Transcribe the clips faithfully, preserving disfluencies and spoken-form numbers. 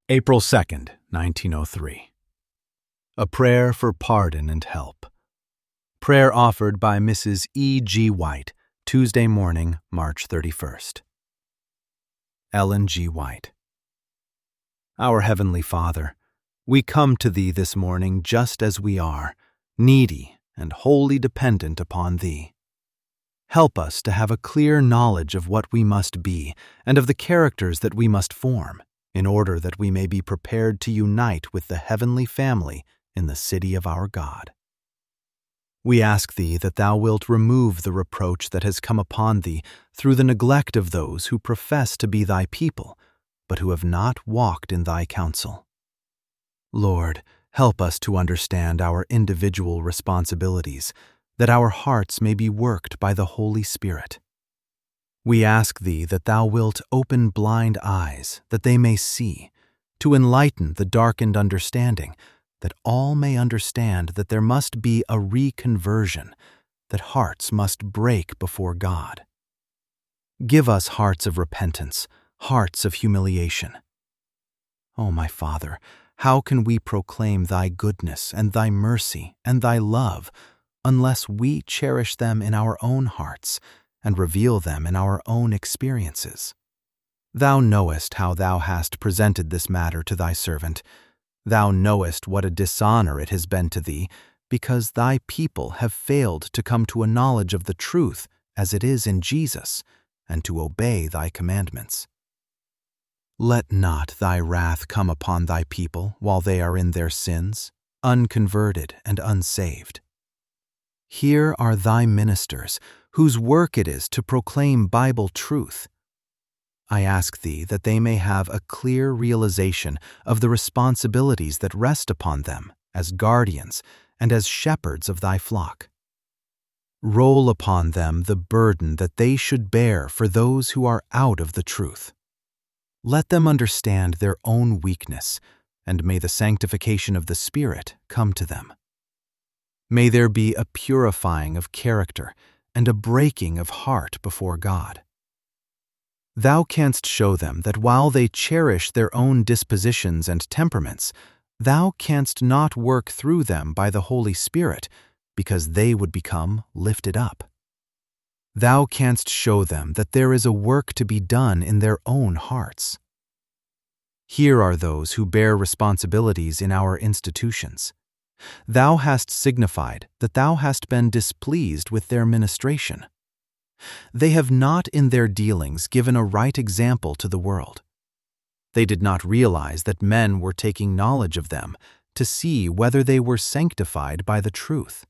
April second, nineteen oh three. A Prayer for Pardon and Help. Prayer offered by Missus E G White, Tuesday morning, March thirty-first. Ellen G. White. Our Heavenly Father, we come to Thee this morning just as we are, needy and wholly dependent upon Thee. Help us to have a clear knowledge of what we must be and of the characters that we must form, in order that we may be prepared to unite with the heavenly family in the city of our God. We ask Thee that Thou wilt remove the reproach that has come upon Thee through the neglect of those who profess to be Thy people, but who have not walked in Thy counsel. Lord, help us to understand our individual responsibilities, that our hearts may be worked by the Holy Spirit. We ask Thee that Thou wilt open blind eyes, that they may see, to enlighten the darkened understanding, that all may understand that there must be a reconversion, that hearts must break before God. Give us hearts of repentance, hearts of humiliation. O my Father, how can we proclaim Thy goodness and Thy mercy and Thy love unless we cherish them in our own hearts and reveal them in our own experiences? Thou knowest how Thou hast presented this matter to Thy servant. Thou knowest what a dishonor it has been to Thee, because Thy people have failed to come to a knowledge of the truth as it is in Jesus, and to obey Thy commandments. Let not Thy wrath come upon Thy people while they are in their sins, unconverted and unsaved. Here are Thy ministers, whose work it is to proclaim Bible truth. I ask Thee that they may have a clear realization of the responsibilities that rest upon them as guardians and as shepherds of Thy flock. Roll upon them the burden that they should bear for those who are out of the truth. Let them understand their own weakness, and may the sanctification of the Spirit come to them. May there be a purifying of character and a breaking of heart before God. Thou canst show them that while they cherish their own dispositions and temperaments, Thou canst not work through them by the Holy Spirit, because they would become lifted up. Thou canst show them that there is a work to be done in their own hearts. Here are those who bear responsibilities in our institutions. Thou hast signified that Thou hast been displeased with their ministration. They have not in their dealings given a right example to the world. They did not realize that men were taking knowledge of them to see whether they were sanctified by the truth.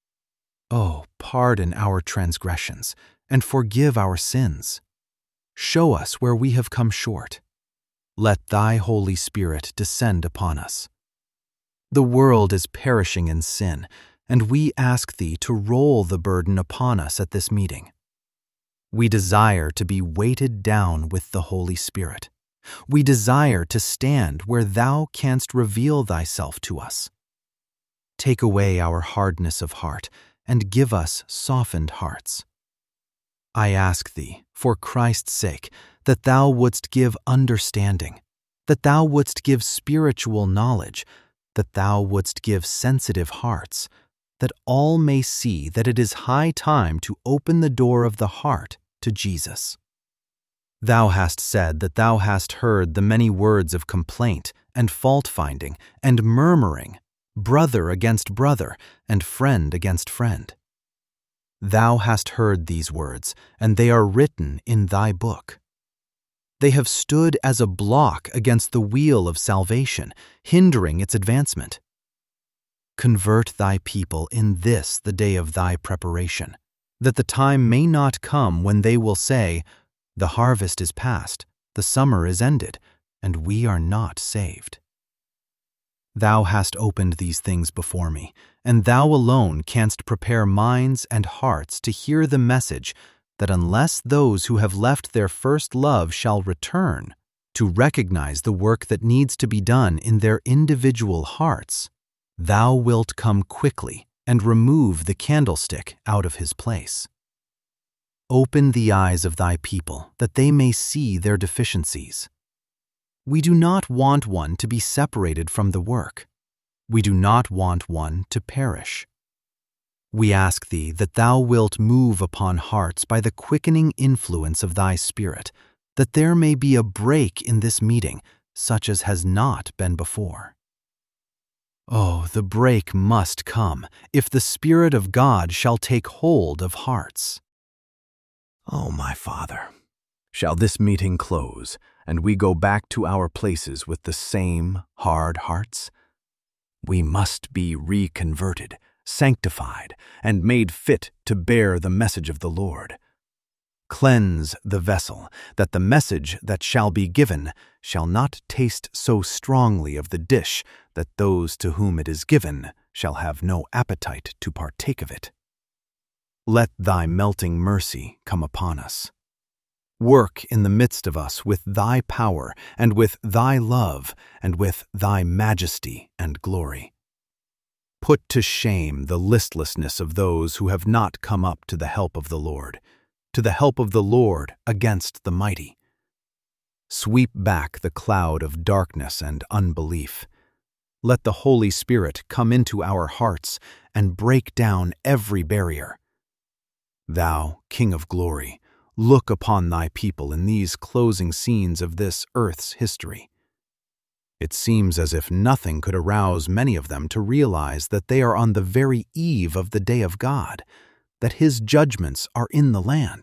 Oh, pardon our transgressions and forgive our sins. Show us where we have come short. Let Thy Holy Spirit descend upon us. The world is perishing in sin, and we ask Thee to roll the burden upon us at this meeting. We desire to be weighted down with the Holy Spirit. We desire to stand where Thou canst reveal Thyself to us. Take away our hardness of heart and give us softened hearts. I ask Thee, for Christ's sake, that Thou wouldst give understanding, that Thou wouldst give spiritual knowledge, that Thou wouldst give sensitive hearts, that all may see that it is high time to open the door of the heart to Jesus. Thou hast said that Thou hast heard the many words of complaint and fault-finding and murmuring, brother against brother and friend against friend. Thou hast heard these words, and they are written in Thy book. They have stood as a block against the wheel of salvation, hindering its advancement. Convert Thy people in this the day of Thy preparation, that the time may not come when they will say, "The harvest is past, the summer is ended, and we are not saved." Thou hast opened these things before me, and Thou alone canst prepare minds and hearts to hear the message that unless those who have left their first love shall return to recognize the work that needs to be done in their individual hearts, Thou wilt come quickly and remove the candlestick out of his place. Open the eyes of Thy people that they may see their deficiencies. We do not want one to be separated from the work. We do not want one to perish. We ask thee that thou wilt move upon hearts by the quickening influence of thy Spirit, that there may be a break in this meeting, such as has not been before. Oh, the break must come, if the Spirit of God shall take hold of hearts. Oh, my Father, shall this meeting close, and we go back to our places with the same hard hearts? We must be reconverted, sanctified, and made fit to bear the message of the Lord. Cleanse the vessel, that the message that shall be given shall not taste so strongly of the dish that those to whom it is given shall have no appetite to partake of it. Let thy melting mercy come upon us. Work in the midst of us with thy power and with thy love and with thy majesty and glory. Put to shame the listlessness of those who have not come up to the help of the Lord, to the help of the Lord against the mighty. Sweep back the cloud of darkness and unbelief. Let the Holy Spirit come into our hearts and break down every barrier. Thou, King of glory, look upon thy people in these closing scenes of this earth's history. It seems as if nothing could arouse many of them to realize that they are on the very eve of the day of God, that his judgments are in the land.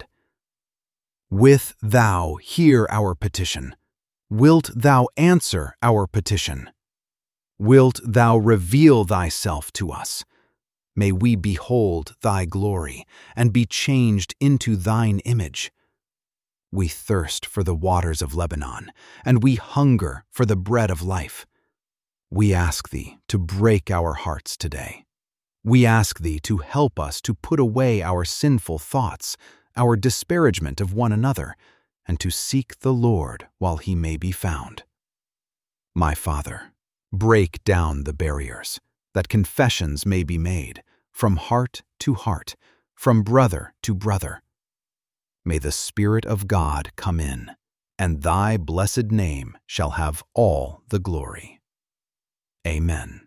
Wilt thou hear our petition? Wilt thou answer our petition? Wilt thou reveal thyself to us? May we behold thy glory and be changed into thine image. We thirst for the waters of Lebanon, and we hunger for the bread of life. We ask thee to break our hearts today. We ask thee to help us to put away our sinful thoughts, our disparagement of one another, and to seek the Lord while he may be found. My Father, break down the barriers, that confessions may be made, from heart to heart, from brother to brother. May the Spirit of God come in, and thy blessed name shall have all the glory. Amen.